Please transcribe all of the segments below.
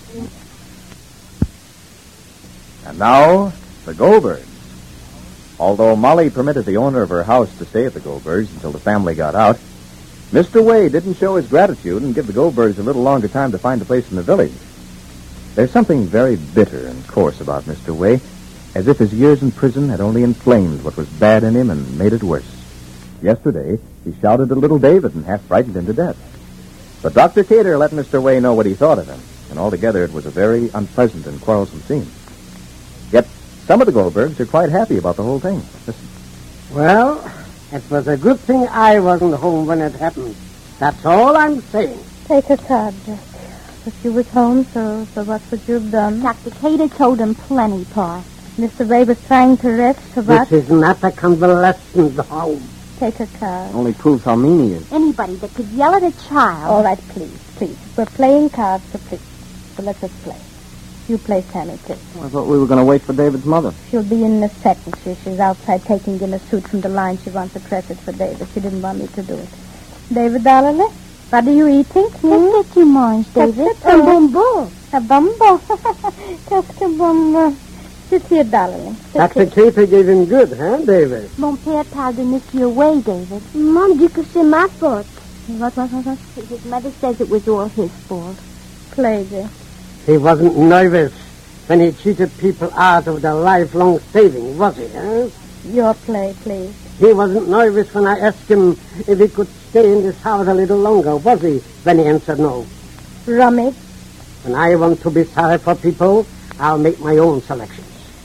And now, the Goldbergs. Although Molly permitted the owner of her house to stay at the Goldbergs until the family got out, Mr. Way didn't show his gratitude and give the Goldbergs a little longer time to find a place in the village. There's something very bitter and coarse about Mr. Way, as if his years in prison had only inflamed what was bad in him and made it worse. Yesterday, he shouted at little David and half frightened him to death. But Dr. Cater let Mr. Way know what he thought of him, and altogether it was a very unpleasant and quarrelsome scene. Yet some of the Goldbergs are quite happy about the whole thing. Listen. Well, it was a good thing I wasn't home when it happened. That's all I'm saying. Take a card, Jack. If you was home, so what would you have done? Dr. Cater told him plenty, Pa. Mr. Way was trying to rest, so what? This is not a convalescent home. Take a card. Only proves how mean he is. Anybody that could yell at a child. All right, please. We're playing cards, so please. So let's just play. You play Sammy, please. I thought we were going to wait for David's mother. She'll be in a second. She's outside taking in a suit from the line. She wants to press it for David. She didn't want me to do it. David, darling, what are you eating? Qu'est-ce que tu manges, David? Un bonbon. A bonbon? Qu'est-ce que bonbon? Sit here, darling. Dr. Cater gave him good, huh, David? Mon père parle de Monsieur Way, David. Maman dit que c'est ma faute. What? His mother says it was all his fault. Play, Jay. He wasn't nervous when he cheated people out of their lifelong savings, was he, huh? Your play, please. He wasn't nervous when I asked him if he could stay in this house a little longer, was he, when he answered no? Rummy. When I want to be sorry for people, I'll make my own selections.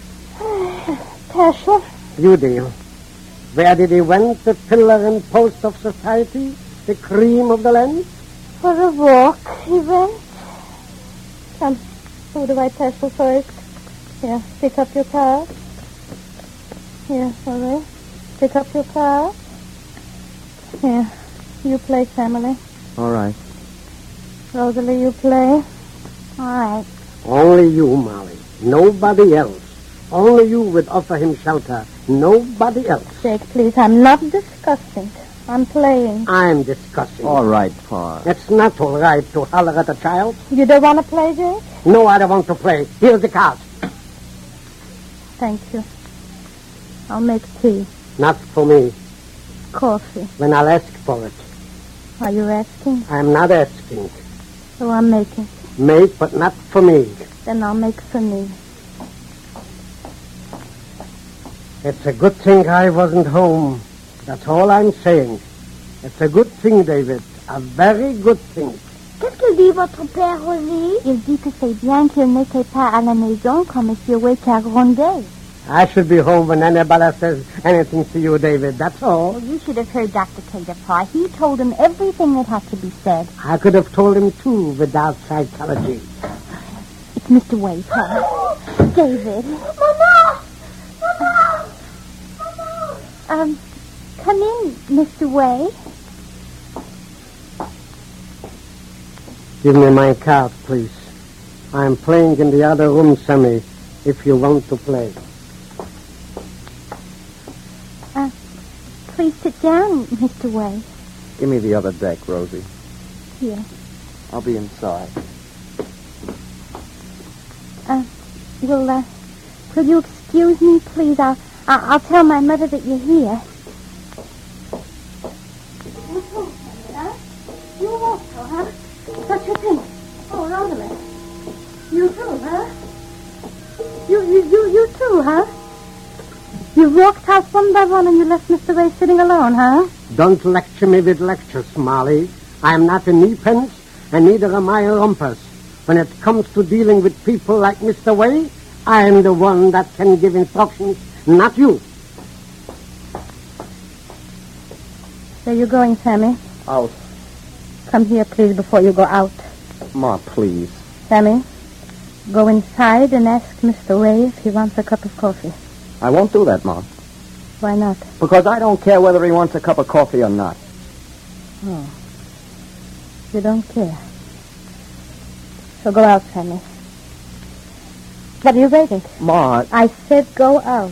Tasha. You deal. Where did he went, the pillar and post of society, the cream of the land? For a walk, he went. Come, who do I tassel first? Here, pick up your card. Here, all right. Pick up your card. Here, you play, family. All right. Rosalie, you play. All right. Only you, Molly. Nobody else. Only you would offer him shelter. Nobody else. Jake, please, I'm not discussing. I'm playing. I'm discussing. All right, Pa. It's not all right to holler at a child. You don't want to play, Jake? No, I don't want to play. Here's the cards. Thank you. I'll make tea. Not for me. Coffee. When I'll ask for it. Are you asking? I'm not asking. So I'm making. Make, but not for me. Then I'll make for me. It's a good thing I wasn't home. That's all I'm saying. It's a good thing, David. A very good thing. Qu'est-ce que dit votre père, Rosie? Il dit que c'est bien qu'il n'était pas à la maison quand Monsieur Way t'a grondé. I should be home when anybody says anything to you, David. That's all. Well, you should have heard Dr. Cater, Pa. He told him everything that had to be said. I could have told him, too, without psychology. It's Mr. Way, Pa. David. Mama! Come in, Mr. Way. Give me my card, please. I'm playing in the other room, Sammy, if you want to play. Please sit down, Mr. Way. Give me the other deck, Rosie. Here. I'll be inside. Could you excuse me, please? I'll tell my mother that you're here. You also, huh? What you think? Oh, Rosalie. You too, huh? You too, huh? You walked out one by one and you left Mr. Way sitting alone, huh? Don't lecture me with lectures, Molly. I'm not a knee-pence, and neither am I a rumpus. When it comes to dealing with people like Mr. Way, I'm the one that can give instructions, not you. Where you going, Sammy? Out. Come here, please, before you go out. Ma, please. Sammy, go inside and ask Mr. Way if he wants a cup of coffee. I won't do that, Ma. Why not? Because I don't care whether he wants a cup of coffee or not. Oh. You don't care. So go out, Sammy. What are you waiting? Ma... I said go out.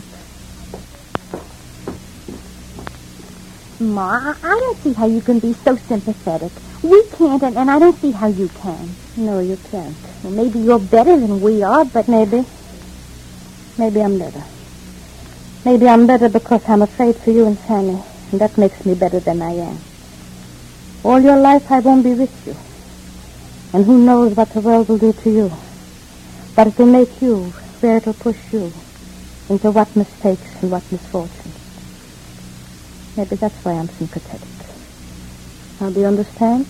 Ma, I don't see how you can be so sympathetic. We can't, and I don't see how you can. No, you can't. Well, maybe you're better than we are, but... Maybe I'm better. Maybe I'm better because I'm afraid for you and Sammy, and that makes me better than I am. All your life I won't be with you. And who knows what the world will do to you. But it will make you, where it will push you, into what mistakes and what misfortunes. Maybe that's why I'm sympathetic. Now, do you understand?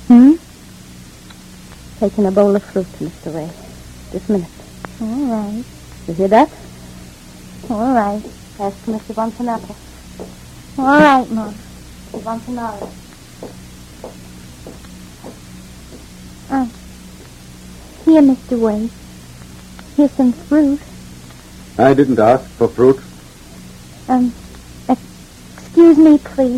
Taking a bowl of fruit, Mr. Ray. This minute. All right. You hear that? All right. Ask him if he wants an apple. All right, Mom. He wants an olive. Here, Mr. Wade. Here's some fruit. I didn't ask for fruit. Excuse me, please.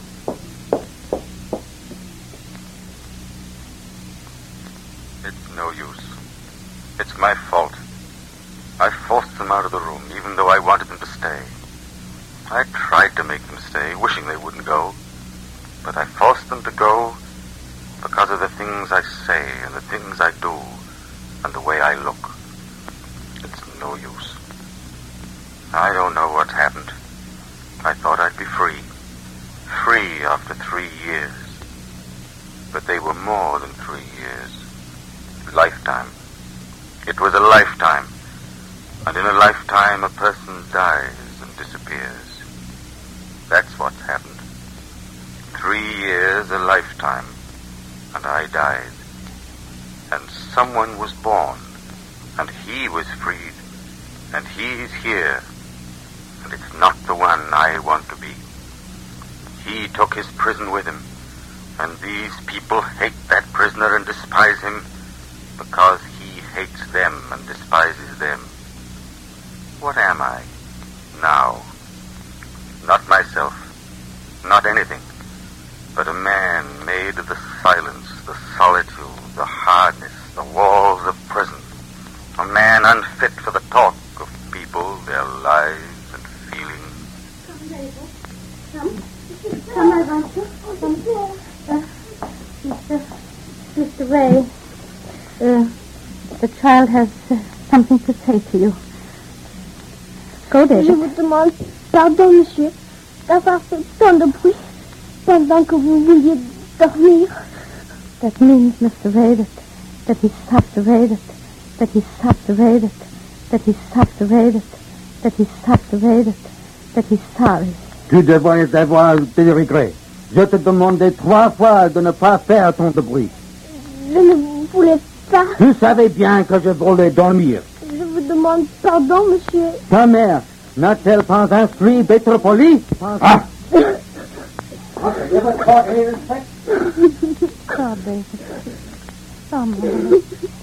It's no use. It's my fault. I forced them out of the room, even though I wanted them to stay. I tried to make them stay, wishing they wouldn't go. But I forced them to go because of the things I say and the things I do and the way I look. It's no use. I don't know what's happened. I thought I'd be free. Free after 3 years. But they were more than 3 years. Lifetime. It was a lifetime. And in a lifetime, a person dies and disappears. That's what's happened. 3 years, a lifetime. And I died. And someone was born. And he was freed. And he's here. And it's not the one I want to be. He took his prison with him. And these people hate that prisoner and despise him because he hates them and despises them. What am I now? Not myself, not anything, but a man made of the silence, the solitude, the hardness, the walls of prison. A man unfit for the talk of people, their lives and feelings. Come, I want you. Mr. Ray, the child has something to say to you. Go, David. Je vous demande pardon, monsieur, d'avoir fait tant de bruit pendant que vous vouliez dormir. That means, Mr. Ray, that he stopped the Ray, that he stopped the Ray, that he stopped the Ray, that he stopped the Ray, that he's sorry. Tu devrais avoir des regrets. Je te demandais 3 fois de ne pas faire tant de bruit. Je ne voulais pas. Tu savais bien que je voulais dormir. Je vous demande pardon, monsieur. Ta mère n'a-t-elle pas instruit d'être poli? Ah! Oh, David. Oh, Mama.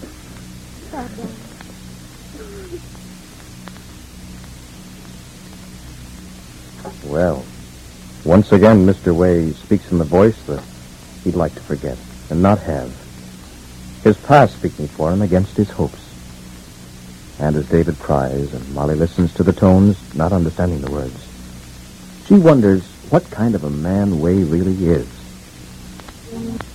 Well, once again, Mr. Way speaks in the voice that he'd like to forget and not have. His past speaking for him against his hopes. And as David cries and Molly listens to the tones, not understanding the words, she wonders what kind of a man Way really is.